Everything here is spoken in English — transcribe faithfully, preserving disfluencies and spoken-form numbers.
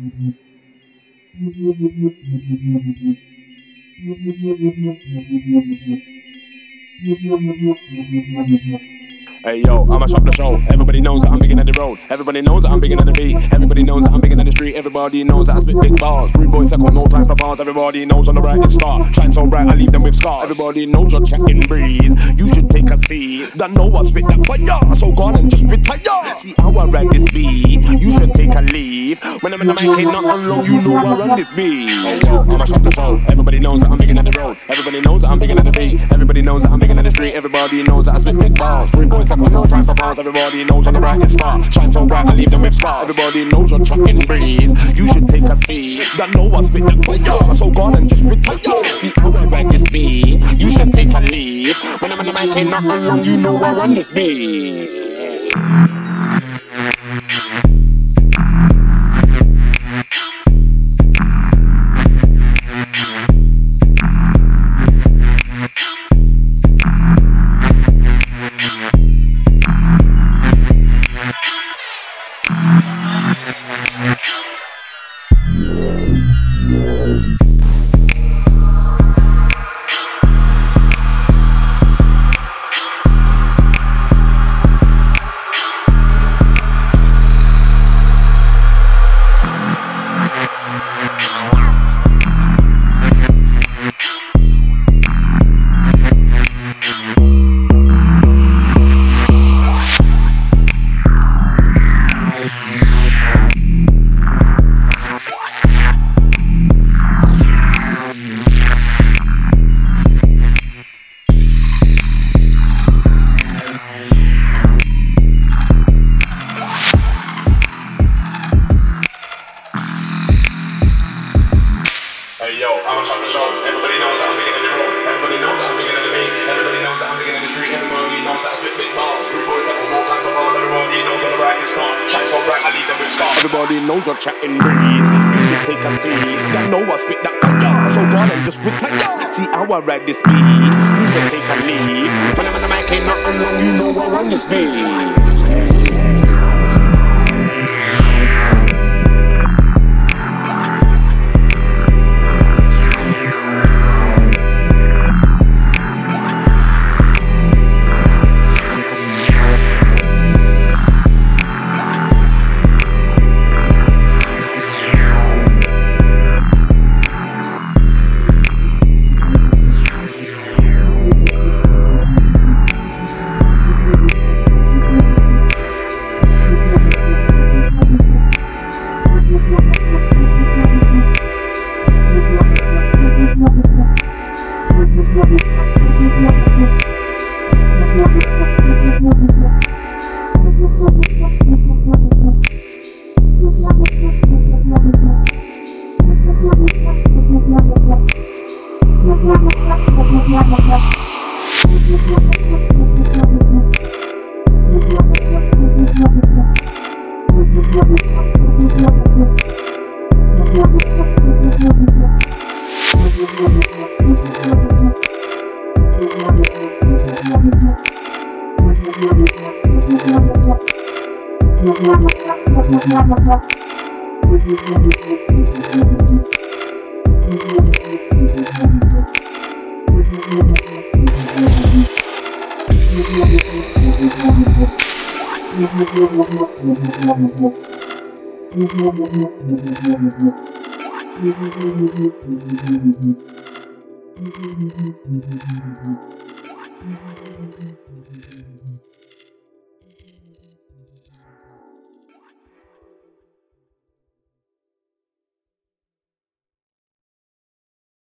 Hey yo, I'ma shop the show. Everybody knows that I'm big in the road. Everybody knows that I'm big in the beat. Everybody knows that I'm big in the street. Everybody knows that I spit big bars. Rude boy second, no time for bars. Everybody knows on the brightest star. Shine so bright, I leave them with scars. Everybody knows you're chatting breeze. You should take a seat. Don't know I spit that fire. So go on and just retire. See how I ride this beat. You should take a leave. When I'm in the mic, ain't nothing long. You know I run this beat. Hey yo, I'ma shop the show. Everybody knows that I'm big in the road. Everybody knows that I'm big in the beat. Everybody knows that I'm big in the street. Everybody knows that I spit big bars. Rude boy second, no time for bars. Everybody knows on the brightest star. Shine so bright, I leave them with scars. Everybody knows you're trucking breeze. You should take a seat. Don't know I spit that fire. So go on and just retire. See how I ride this beat. You should take a leave. When I'm in the mic, ain't nothing long. You know I run this beat. Hey yo, I'ma shop the show. Everybody knows that I'm big in the road. Everybody knows that I'm big in the beat. Everybody knows that I'm big in the street. Everybody knows that I spit big bars. Rude boy second, no time for bars. Everybody knows on the brightest star. Shine so bright, I leave them with scars. Everybody knows you're chatting breeze. You should take a seat. Don't know I spit that fire. So go on and just retire. See how I ride this beat. You should take a leave. When I'm in the mic, ain't nothing wrong. You know I run this beat.